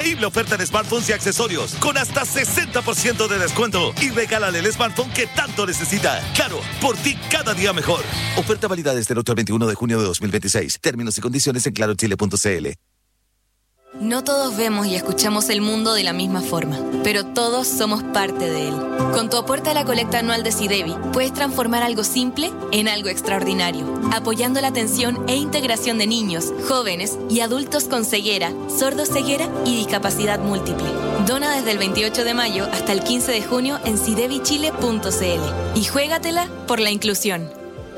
increíble oferta de smartphones y accesorios con hasta 60% de descuento y regálale el smartphone que tanto necesita. Claro, por ti cada día mejor. Oferta válida desde el 8 al 21 de junio de 2026. Términos y condiciones en clarochile.cl. No todos vemos y escuchamos el mundo de la misma forma, pero todos somos parte de él. Con tu aporte a la colecta anual de SIDEBI, puedes transformar algo simple en algo extraordinario, apoyando la atención e integración de niños, jóvenes y adultos con ceguera, sordoceguera y discapacidad múltiple. Dona desde el 28 de mayo hasta el 15 de junio en sidebichile.cl y juégatela por la inclusión.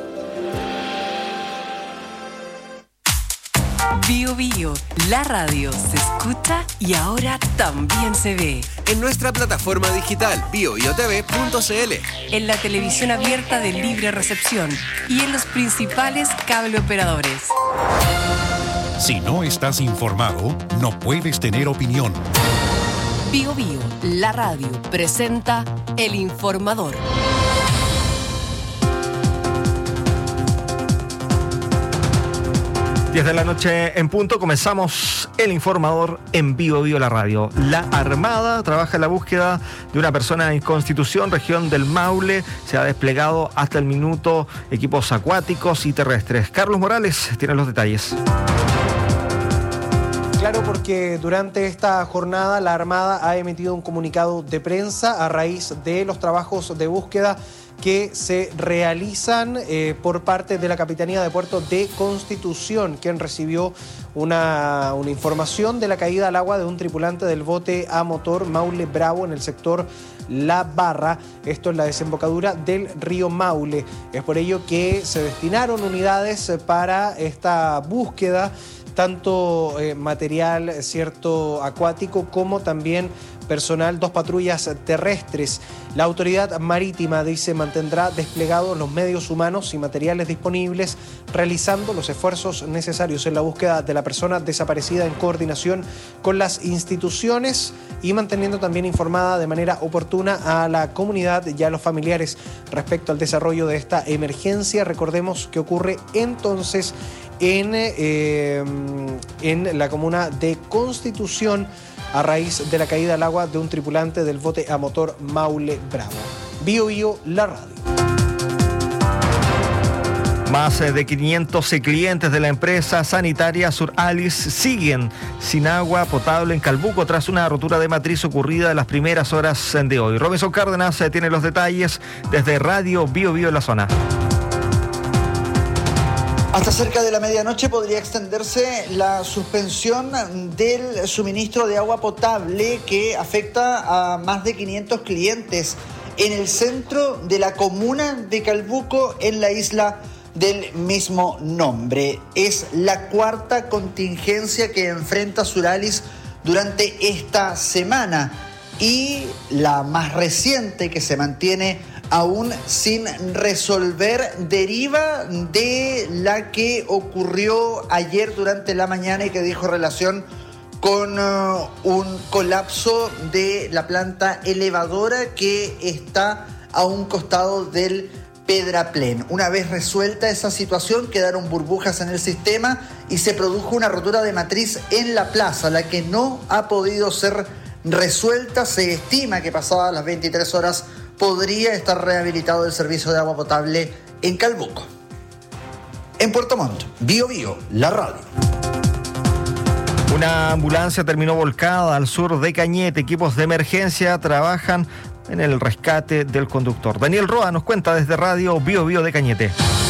Bio Bio, la radio se escucha y ahora también se ve. En nuestra plataforma digital biobiotv.cl, en la televisión abierta de libre recepción y en los principales cable operadores. Si no estás informado, no puedes tener opinión. Bio Bio, la radio presenta El Informador. 10 de la noche en punto, comenzamos El Informador en Bio Bio la radio. La Armada trabaja en la búsqueda de una persona en Constitución, región del Maule. Se ha desplegado hasta el minuto equipos acuáticos y terrestres. Carlos Morales tiene los detalles. Claro, porque durante esta jornada la Armada ha emitido un comunicado de prensa a raíz de los trabajos de búsqueda que se realizan por parte de la Capitanía de Puerto de Constitución, quien recibió una información de la caída al agua de un tripulante del bote a motor Maule Bravo en el sector La Barra, esto en la desembocadura del río Maule. Es por ello que se destinaron unidades para esta búsqueda, tanto material acuático como también personal, 2 patrullas terrestres. La autoridad marítima dice mantendrá desplegados los medios humanos y materiales disponibles, realizando los esfuerzos necesarios en la búsqueda de la persona desaparecida en coordinación con las instituciones y manteniendo también informada de manera oportuna a la comunidad y a los familiares respecto al desarrollo de esta emergencia. Recordemos que ocurre entonces en la comuna de Constitución a raíz de la caída al agua de un tripulante del bote a motor Maule Bravo. Bio Bio, la radio. Más de 500 clientes de la empresa sanitaria Suralis siguen sin agua potable en Calbuco tras una rotura de matriz ocurrida en las primeras horas de hoy. Robinson Cárdenas tiene los detalles desde Radio Bio Bio en la zona. Hasta cerca de la medianoche podría extenderse la suspensión del suministro de agua potable que afecta a más de 500 clientes en el centro de la comuna de Calbuco, en la isla del mismo nombre. Es la 4ª contingencia que enfrenta Suralis durante esta semana y la más reciente, que se mantiene aún sin resolver, deriva de la que ocurrió ayer durante la mañana y que dijo relación con un colapso de la planta elevadora que está a un costado del Pedraplén. Una vez resuelta esa situación, quedaron burbujas en el sistema y se produjo una rotura de matriz en la plaza, la que no ha podido ser resuelta. Se estima que pasadas las 23 horas podría estar rehabilitado el servicio de agua potable en Calbuco. En Puerto Montt, Bio Bio, la radio. Una ambulancia terminó volcada al sur de Cañete. Equipos de emergencia trabajan en el rescate del conductor. Daniel Roa nos cuenta desde Radio Bio Bio de Cañete.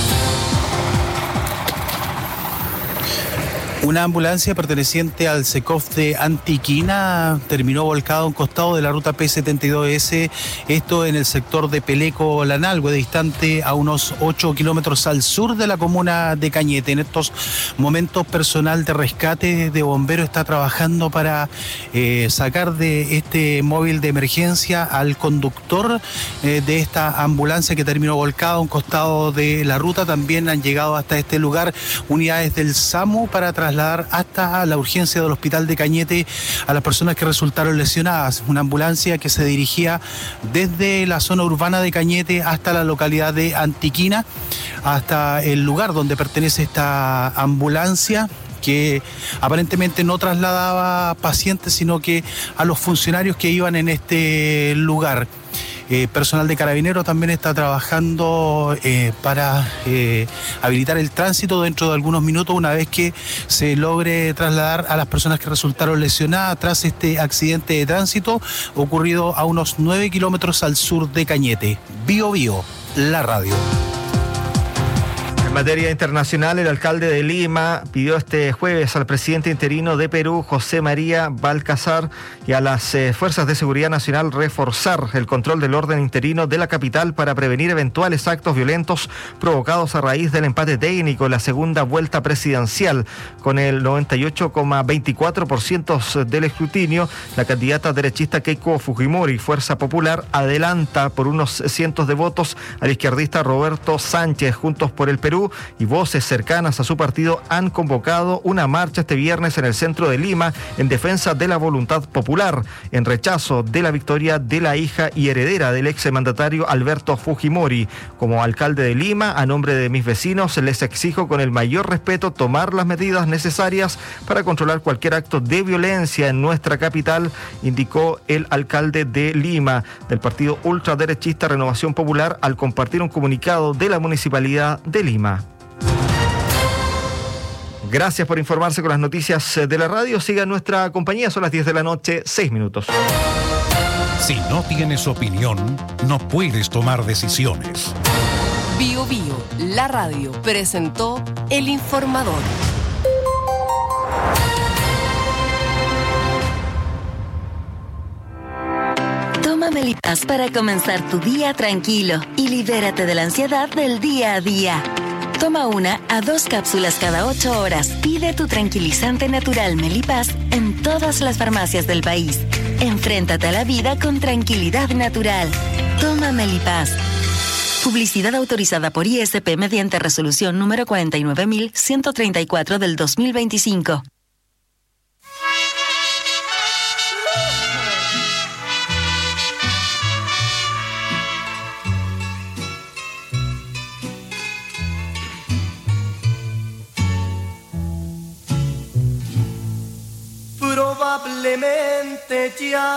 Una ambulancia perteneciente al SECOF de Antiquina terminó volcada a un costado de la ruta P72S, esto en el sector de Peleco-Lanalhue, distante a unos 8 kilómetros al sur de la comuna de Cañete. En estos momentos, personal de rescate de bomberos está trabajando para sacar de este móvil de emergencia al conductor de esta ambulancia que terminó volcada a un costado de la ruta. También han llegado hasta este lugar unidades del SAMU para trasladar hasta la urgencia del hospital de Cañete a las personas que resultaron lesionadas. Una ambulancia que se dirigía desde la zona urbana de Cañete hasta la localidad de Antiquina, hasta el lugar donde pertenece esta ambulancia, que aparentemente no trasladaba pacientes, sino que a los funcionarios que iban en este lugar. Personal de Carabineros también está trabajando para habilitar el tránsito dentro de algunos minutos, una vez que se logre trasladar a las personas que resultaron lesionadas tras este accidente de tránsito ocurrido a unos 9 kilómetros al sur de Cañete. Bio Bio, la radio. En materia internacional, el alcalde de Lima pidió este jueves al presidente interino de Perú, José María Balcázar, y a las fuerzas de seguridad nacional reforzar el control del orden interino de la capital para prevenir eventuales actos violentos provocados a raíz del empate técnico en la segunda vuelta presidencial. Con el 98,24% del escrutinio, la candidata derechista Keiko Fujimori, Fuerza Popular, adelanta por unos cientos de votos al izquierdista Roberto Sánchez. Juntos por el Perú y voces cercanas a su partido han convocado una marcha este viernes en el centro de Lima en defensa de la voluntad popular, en rechazo de la victoria de la hija y heredera del exmandatario Alberto Fujimori. Como alcalde de Lima, a nombre de mis vecinos, les exijo con el mayor respeto tomar las medidas necesarias para controlar cualquier acto de violencia en nuestra capital, indicó el alcalde de Lima del partido ultraderechista Renovación Popular al compartir un comunicado de la Municipalidad de Lima. Gracias por informarse con las noticias de la radio. Sigan nuestra compañía, son las 10 de la noche, 6 minutos. Si no tienes opinión, no puedes tomar decisiones. Bio Bio, la radio, presentó El Informador. Toma Melipaz para comenzar tu día tranquilo y libérate de la ansiedad del día a día. Toma 1 a 2 cápsulas cada 8 horas. Pide tu tranquilizante natural Melipaz en todas las farmacias del país. Enfréntate a la vida con tranquilidad natural. Toma Melipaz. Publicidad autorizada por ISP mediante resolución número 49.134 del 2025. Probablemente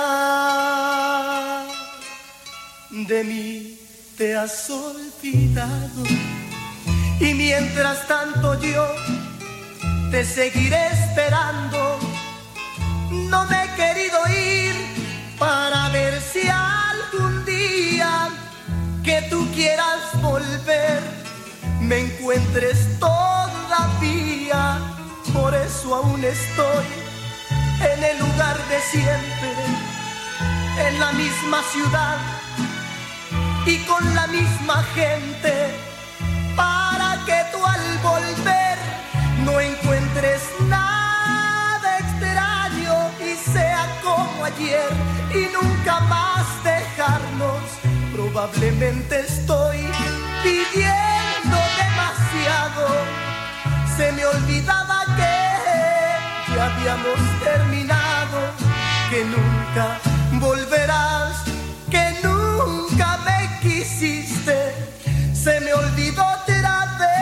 ya de mí te has olvidado, y mientras tanto yo te seguiré esperando. No me he querido ir para ver si algún día que tú quieras volver me encuentres todavía. Por eso aún estoy en el lugar de siempre, en la misma ciudad y con la misma gente, para que tú al volver no encuentres nada extraño y sea como ayer y nunca más dejarnos. Probablemente estoy pidiendo demasiado, se me olvidaba que ya habíamos terminado, que nunca volverás, que nunca me quisiste, se me olvidó otra vez,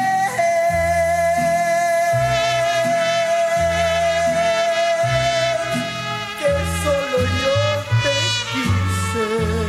que solo yo te quise.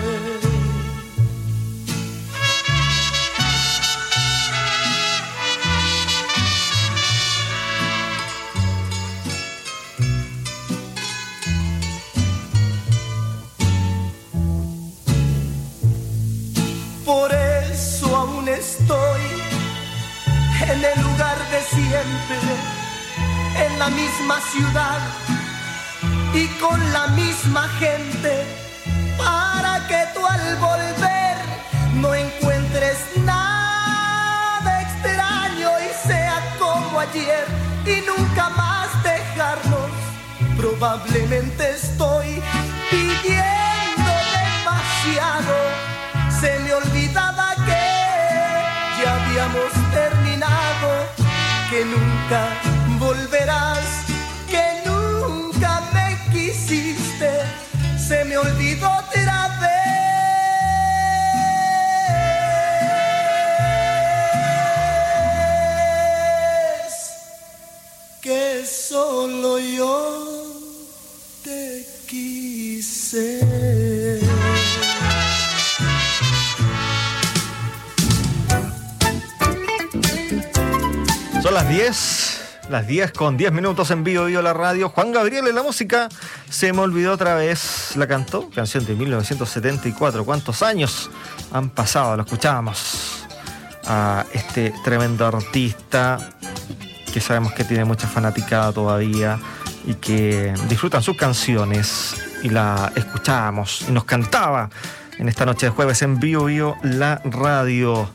Por eso aún estoy en el lugar de siempre, en la misma ciudad y con la misma gente, para que tú al volver no encuentres nada extraño y sea como ayer y nunca más dejarnos. Probablemente estoy pidiendo demasiado, se me olvidaba que ya habíamos terminado, que nunca volverás, que nunca me quisiste, se me olvidó otra vez, que dice. Son las 10 con 10 minutos en Vivo Vivo la radio. Juan Gabriel en la música. Se me olvidó otra vez. La cantó, canción de 1974. ¿Cuántos años han pasado? Lo escuchábamos a este tremendo artista que sabemos que tiene mucha fanaticada todavía y que disfrutan sus canciones, y la escuchábamos y nos cantaba en esta noche de jueves en Vivo Vivo la radio.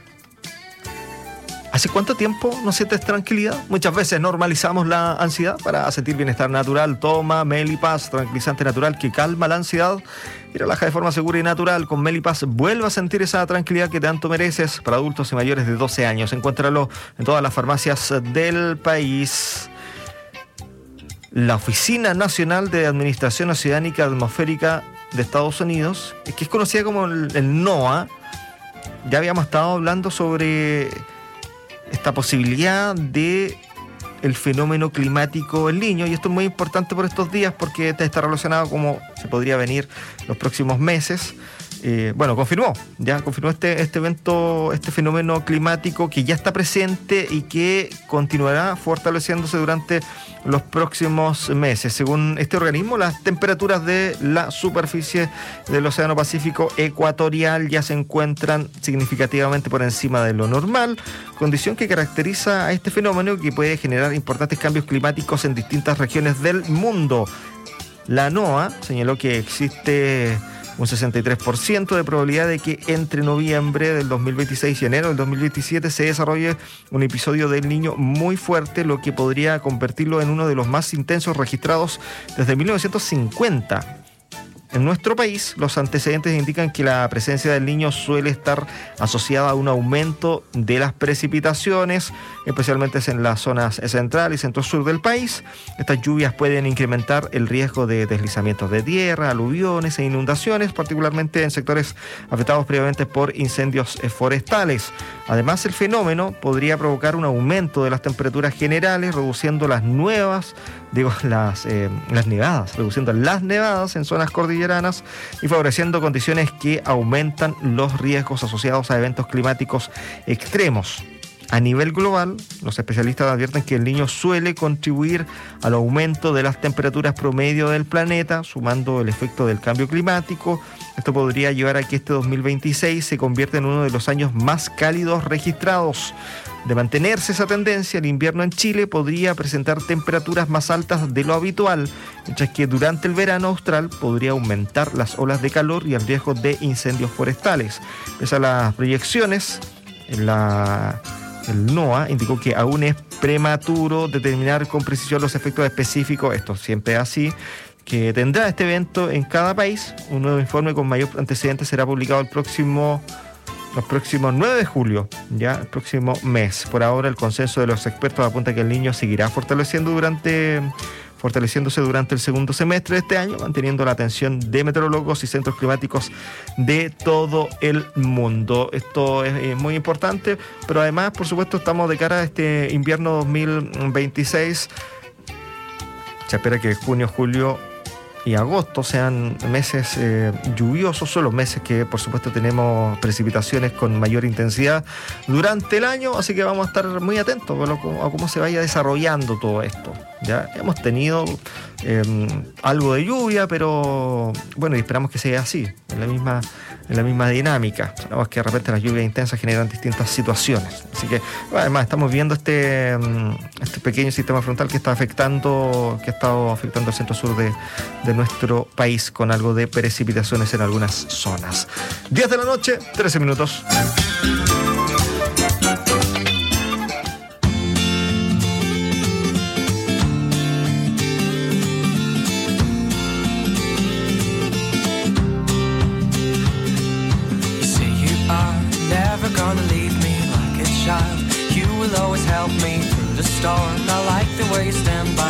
¿Hace cuánto tiempo no sientes tranquilidad? Muchas veces normalizamos la ansiedad para sentir bienestar natural. Toma Melipas, tranquilizante natural que calma la ansiedad y relaja de forma segura y natural. Con Melipas vuelve a sentir esa tranquilidad que tanto mereces. Para adultos y mayores de 12 años. Encuéntralo en todas las farmacias del país. La Oficina Nacional de Administración Oceánica Atmosférica de Estados Unidos, que es conocida como el NOAA, ya habíamos estado hablando sobre esta posibilidad de el fenómeno climático El Niño, y esto es muy importante por estos días porque está relacionado con cómo se podría venir los próximos meses. Confirmó este evento, este fenómeno climático que ya está presente y que continuará fortaleciéndose durante los próximos meses. Según este organismo, las temperaturas de la superficie del Océano Pacífico ecuatorial ya se encuentran significativamente por encima de lo normal, condición que caracteriza a este fenómeno que puede generar importantes cambios climáticos en distintas regiones del mundo. La NOAA señaló que existe un 63% de probabilidad de que entre noviembre del 2026 y enero del 2027 se desarrolle un episodio del Niño muy fuerte, lo que podría convertirlo en uno de los más intensos registrados desde 1950. En nuestro país, los antecedentes indican que la presencia del Niño suele estar asociada a un aumento de las precipitaciones, especialmente en las zonas central y centro-sur del país. Estas lluvias pueden incrementar el riesgo de deslizamientos de tierra, aluviones e inundaciones, particularmente en sectores afectados previamente por incendios forestales. Además, el fenómeno podría provocar un aumento de las temperaturas generales, reduciendo las nevadas en zonas cordilleranas y favoreciendo condiciones que aumentan los riesgos asociados a eventos climáticos extremos. A nivel global, los especialistas advierten que el Niño suele contribuir al aumento de las temperaturas promedio del planeta, sumando el efecto del cambio climático. Esto podría llevar a que este 2026 se convierta en uno de los años más cálidos registrados. De mantenerse esa tendencia, el invierno en Chile podría presentar temperaturas más altas de lo habitual, mientras que durante el verano austral podría aumentar las olas de calor y el riesgo de incendios forestales. Pese a las proyecciones, el NOAA indicó que aún es prematuro determinar con precisión los efectos específicos, esto siempre es así, que tendrá este evento en cada país. Un nuevo informe con mayor antecedente será publicado los próximos 9 de julio, ya el próximo mes. Por ahora, el consenso de los expertos apunta que el Niño seguirá fortaleciéndose durante el segundo semestre de este año, manteniendo la atención de meteorólogos y centros climáticos de todo el mundo. Esto es muy importante, pero además, por supuesto, estamos de cara a este invierno 2026. Se espera que junio, julio y agosto sean meses lluviosos, son los meses que por supuesto tenemos precipitaciones con mayor intensidad durante el año, así que vamos a estar muy atentos a cómo se vaya desarrollando todo esto. Ya hemos tenido algo de lluvia, pero bueno, y esperamos que sea así, en la misma dinámica. Sabemos que de repente las lluvias intensas generan distintas situaciones, así que además estamos viendo este pequeño sistema frontal que ha estado afectando el centro-sur de nuestro país, con algo de precipitaciones en algunas zonas. 10 de la noche, 13 minutos. Gonna leave me like a child. You will always help me through the storm. I like the way you stand by